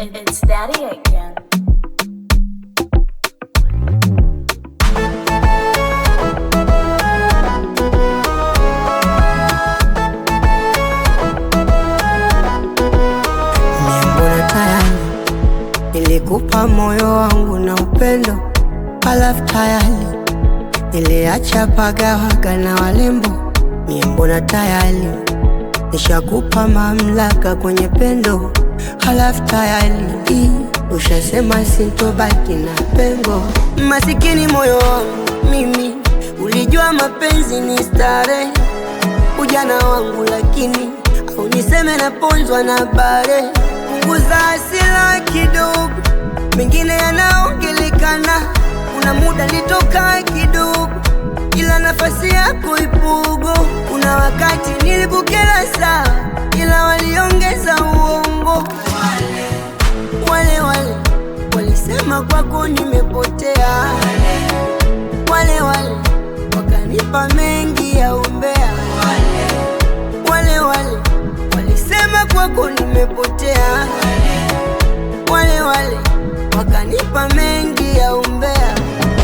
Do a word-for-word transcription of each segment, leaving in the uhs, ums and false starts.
It's Daddy again. Mbona tayari nilikupa moyo wangu na upendo, halafu tayari niliacha pagawaga na walembo. Mbona tayari nishakupa mamlaka kwenye pendo, halafu tayari ushasema sintobaki na pengo. Masikini moyo wangu mimi, ulijua mapenzi ni starehe ujana wangu, lakini au niseme naponzwa na bare. Punguza hasira kidogo, mengine yanaongelekana. Kuna muda nitoka kidogo, ila nafasi yako ipugo. Kuna wakati nilikukera saa, ila waliongeza uongo. Wale wale walisema kwako nimepotea, wale wale wakanipa mengi ya umbea. Wale wale walisema kwako nimepotea, wale wale wakanipa mengi ya umbea.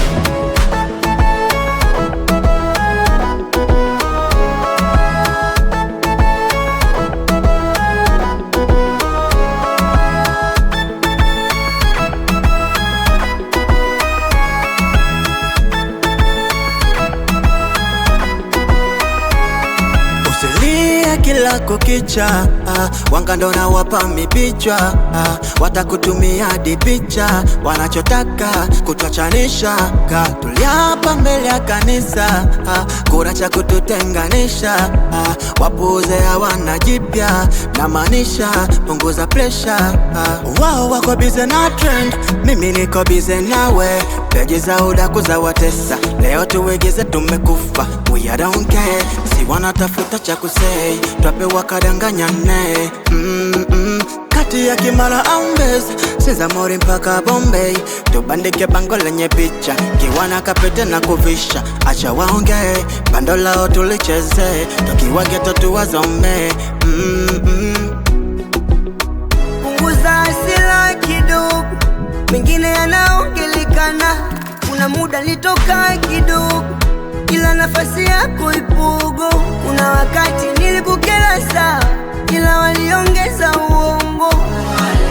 Kila kukicha ah, wangando na wapa mipicha ah, watakutumia di picha, wanachotaka kutuachanisha. Tuliapa mbele ya kanisa ah, kuna cha kututenganisha ah, wapuze hawana jipya na maanisha. Punguza pressure ah, wao wako bize na trend, mimi niko bize nawe. Peji za udaku za watesa, leo tuwegeze tumekufa. We don't care, si wanatafuta cha kusei, twape wakadanganyane. mm -mm. Kati ya Kimara au Mbezi, Siza Mori mpaka Bombay, tubandike bango lenye picha, kiwana kapete na kuvisha. Acha waonge, bando lao tulicheze, tukiwa geto tuwazome. mm -mm. Punguza hasira kidogo, mengine yanaongelekana. Kuna muda nitoka kidogo, ila nafasi yako ipugo. Kuna wakati nilikukera saa, ila waliongeza uongo.